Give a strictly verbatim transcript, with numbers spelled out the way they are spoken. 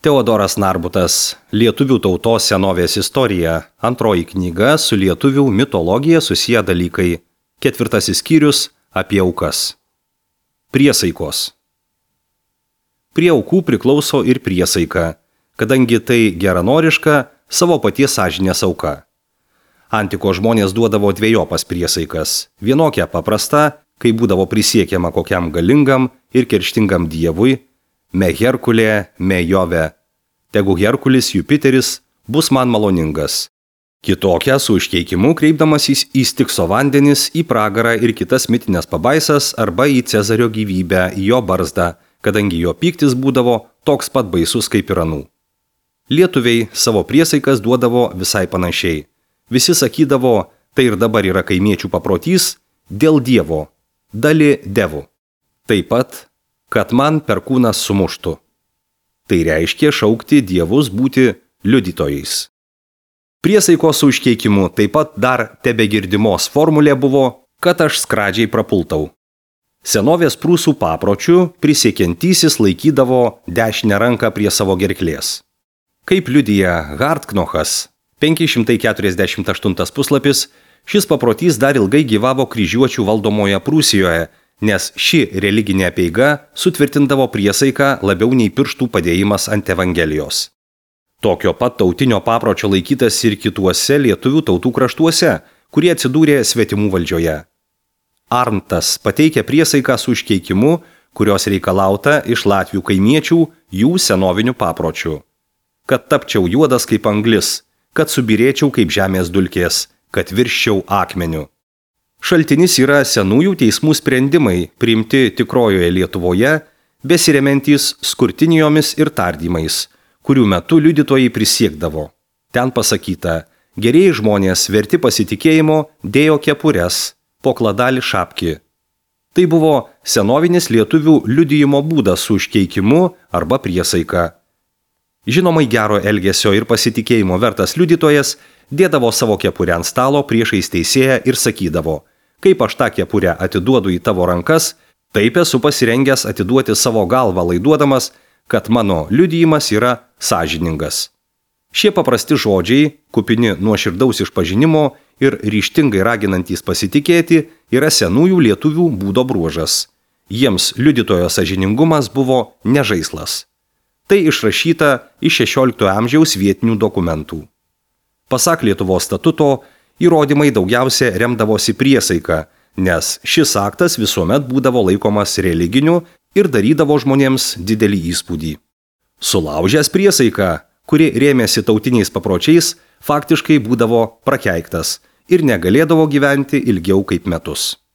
Teodoras Narbutas, Lietuvių tautos senovės istorija, antroji knyga su lietuvių mitologija susiję dalykai, ketvirtasis skyrius apie aukas. Priesaikos. Prie aukų priklauso ir priesaika, kadangi tai geranoriška savo paties sąžinės auka. Antiko žmonės duodavo dviejopas priesaikas, vienokia paprasta, kai būdavo prisiekiama kokiam galingam ir kerštingam dievui, me Herkulė, me Jove, tegu Herkulis Jupiteris bus man maloningas. Kitokia su užkeikimu kreipdamasis į Stikso vandenis, į pragarą ir kitas mitinės pabaisas arba į Cezario gyvybę, į jo barzdą, kadangi jo pyktis būdavo toks pat baisus kaip ir anų. Lietuviai savo priesaikas duodavo visai panašiai. Visi sakydavo, tai ir dabar yra kaimiečių paprotys, dėl dievo, dali devu. Taip pat, kad man perkūnas sumuštų. Tai reiškia šaukti dievus būti liudytojais. Priesaikos su užkeikimu taip pat dar tebegirdimos formulė buvo, kad aš skradžiai prapultau. Senovės prūsų papročių prisiekiantysis laikydavo dešinę ranką prie savo gerklės. Kaip liudija Hartknochas, penki šimtai keturiasdešimt aštuntas puslapis, šis paprotys dar ilgai gyvavo kryžiuočių valdomoje Prūsijoje, nes ši religinė apeiga sutvirtindavo priesaiką labiau nei pirštų padėjimas ant Evangelijos. Tokio pat tautinio papročio laikytas ir kituose lietuvių tautų kraštuose, kurie atsidūrė svetimų valdžioje. Arntas pateikė priesaiką su užkeikimu, kurios reikalauta iš latvių kaimiečių jų senovinių papročių. Kad tapčiau juodas kaip anglis, kad subirėčiau kaip žemės dulkės, kad virščiau akmeniu. Šaltinis yra senųjų teismų sprendimai, priimti tikrojoje Lietuvoje, besiremiantys skurtinijomis ir tardymais, kurių metu liudytojai prisiekdavo. Ten pasakyta, gerieji žmonės verti pasitikėjimo dėjo kepures, po kladalį šapki. Tai buvo senovinis lietuvių liudijimo būdas su užkeikimu arba priesaika. Žinomai gero elgesio ir pasitikėjimo vertas liudytojas dėdavo savo kepurę ant stalo priešais teisėją ir sakydavo, kaip aš tą kepurę atiduodu į tavo rankas, taip esu pasirengęs atiduoti savo galvą laiduodamas, kad mano liudijimas yra sąžiningas. Šie paprasti žodžiai, kupini nuoširdaus išpažinimo ir ryžtingai raginantys pasitikėti, yra senųjų lietuvių būdo bruožas. Jiems liudytojo sąžiningumas buvo ne žaislas. Tai išrašyta iš šešioliktojo amžiaus vietinių dokumentų. Pasak Lietuvos statuto, įrodymai daugiausia remdavosi priesaika, nes šis aktas visuomet būdavo laikomas religiniu ir darydavo žmonėms didelį įspūdį. Sulaužęs priesaiką, kuri rėmėsi tautiniais papročiais, faktiškai būdavo prakeiktas ir negalėdavo gyventi ilgiau kaip metus.